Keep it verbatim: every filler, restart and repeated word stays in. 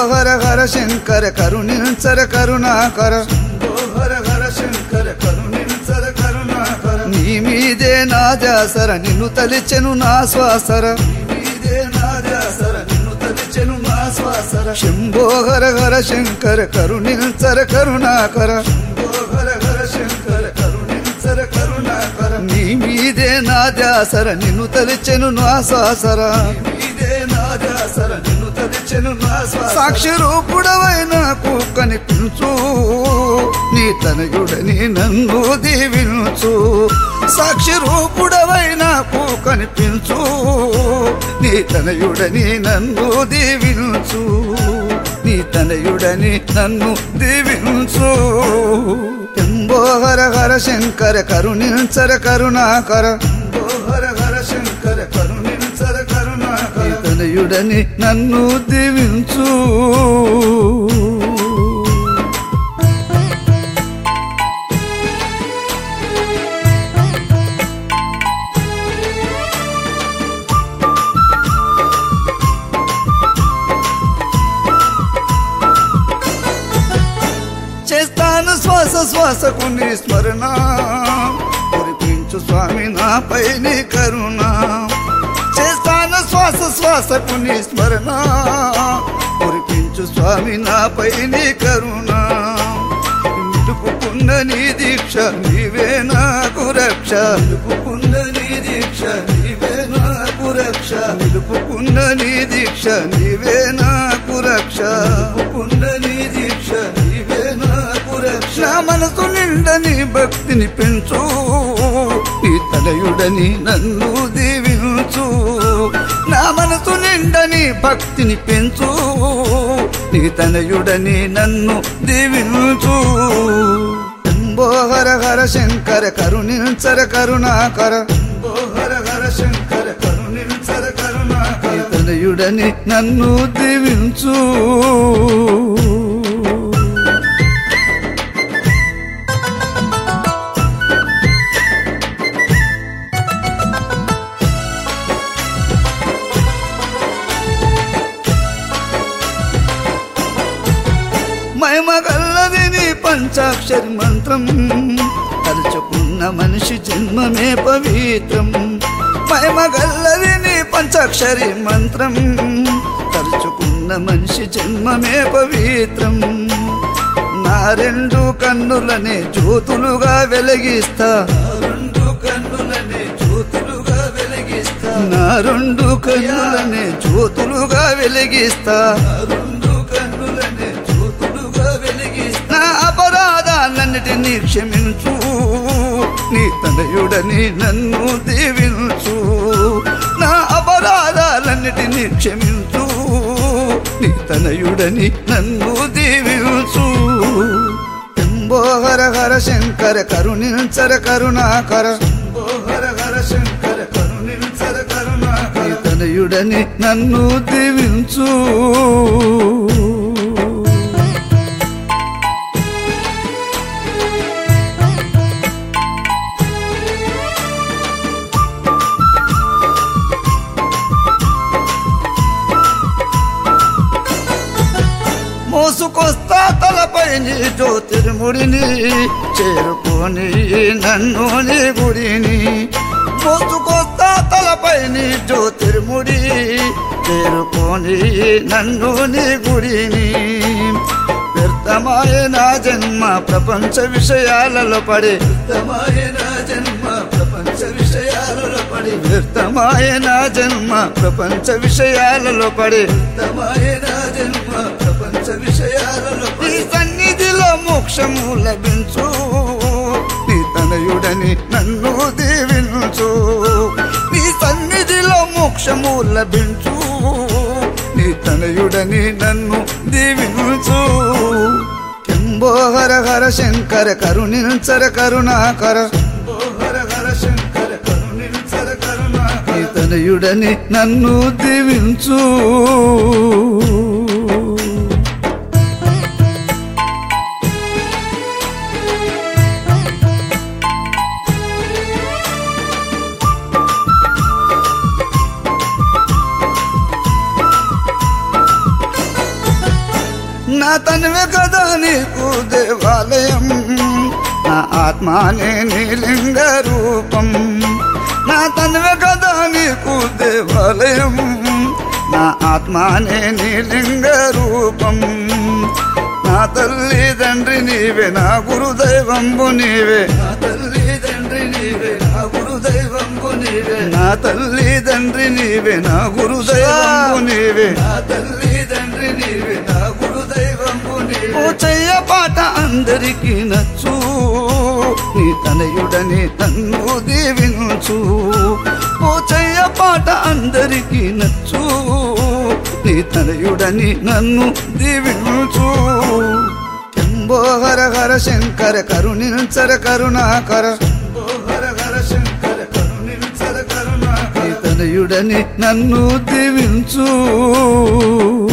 హర హర శంకర కరుణించర కరుణాకర శంభో హర హర శంకర కరుణించర కరుణాకర నీ మీదే నా ధ్యాసర నిన్ను తలిచెను నా శ్వాసర నీ మీదే నా ధ్యాసర నిన్ను తలిచెను నా శ్వాసర శంభో హర హర శంకర కరుణించర కరుణాకర శంభో హర హర శంకర కరుణించర కరుణాకర నీ మీదే నా ధ్యాసర నిన్ను తలిచెను నా శ్వాసర సాక్షి రూపుడవై నాకు కనిపించు నీ తనయుడని నన్ను దీవించు సాక్షి రూపుడవై నాకు కనిపించు నీ తనయుడని నన్ను దీవించు నీ తనయుడని నన్ను దీవించు శంభో హర హర శంకర కరుణించర కరుణాకర శంభో హర హర శంకర కరుణించర కరుణాకర తనయుడని నన్ను దీవించు చేస్తాను శ్వాస శ్వాసకు నీ స్మరణ కురిపించు స్వామి నాపై నీ కరుణ చేస్తాను శ్వాస శ్వాసకు నీ స్మరణ కురిపించు స్వామి నాపై నీ కరుణ నిలుపుకున్న నీ దీక్ష నీవే నాకు రక్ష నిలుపుకున్న నీ దీక్ష నీవే నాకు రక్ష నిలుపుకున్న నీ దీక్ష నీవే నాకు రక్ష నిలుపుకున్న నీ దీక్ష నీవే నాకు రక్ష నా మనసు నిండని భక్తిని పెంచు నీ తనయుడని నన్ను దీవించు నా మనసు నిండని భక్తిని పెంచు నీ తనయుడని నన్ను దీవించు శంభో హర హర శంకర కరుణించర కరుణాకర శంభో హర హర శంకర కరుణించర కరుణాకర నీ తనయుడని నన్ను దీవించు మహిమగల్లది నీ పంచాక్షరి మంత్రం తలుచుకున్న మనిషి జన్మమే పవిత్రం మహిమగల్లది నీ పంచాక్షరి మంత్రం తలుచుకున్న మనిషి జన్మమే పవిత్రం నా రెండు కన్నులనే జ్యోతులుగా వెలిగిస్తా రెండు కన్నులనే జ్యోతులుగా వెలిగిస్తా నా రెండు కన్నులనే జ్యోతులుగా వెలిగిస్తా అపరాధాలన్నిటినీ క్షమించు నీ తనయుడని నన్ను దీవించు నా అపరాధాలన్నిటినీ క్షమించు నీ తనయుడని నన్ను దీవించు శంభో హర హర శంకర కరుణించర కరుణాకర శంభో హర హర శంకర కరుణించర కరుణాకర నీ తనయుడని నన్ను దీవించు మోసుకొస్తా తలపై నీ జ్యోతిర్ముడిని చేరుకొని నన్ను నీ గుడిని మోసుకొస్తా తలపై నీ జ్యోతిర్ముడి చేరుకొని నన్ను నీ గుడిని వ్యర్థమాయ నా జన్మ ప్రపంచ విషయాలలో పడి వ్యర్థమాయ నా జన్మ ప్రపంచ విషయాలలో పడి వ్యర్థమాయ నా జన్మ ప్రపంచ విషయాలలో పడి వ్యర్థమాయ నా జన్మ ప్రపంచ విషయాలలో నీ సన్నిధిలో మోక్షము లభించు నీ తనయుడని నన్ను దీవించు నీ సన్నిధిలో మోక్షము లభించు నీ తనయుడని నన్ను దీవించు శంభో హర హర శంకర కరుణించర కరుణాకర శంభో హర హర శంకర కరుణించర కరుణాకర నీ తనయుడని నన్ను దీవించు నా తనువే కదా నీకు దేవాలయం నా ఆత్మానే నీ లింగ రూపం నా తనువే కదా నీకు దేవాలయం నా ఆత్మానే నీ లింగ రూపం నా తల్లి తండ్రి నీవే నా గురుదైవంబు నీవే నా తల్లి తండ్రి నీవే నా గురుదైవంబు నీవే నా తల్లి తండ్రి నీవే నా గురుదైవంబు నీవే నా తల్లి తండ్రి నీవే నా గురుదైవంబు నీవే ఓ చెయ్య పాట అందరికీ నచ్చు నీ తనయుడని నన్ను దీవించు ఓ చెయ్య పాట అందరికీ నచ్చు నీ తనయుడని నన్ను దీవించు శంభో హర హర శంకర కరుణించర కరుణాకర శంభో హర హర శంకర కరుణించర కరుణాకర నీ తనయుడని నన్ను దీవించు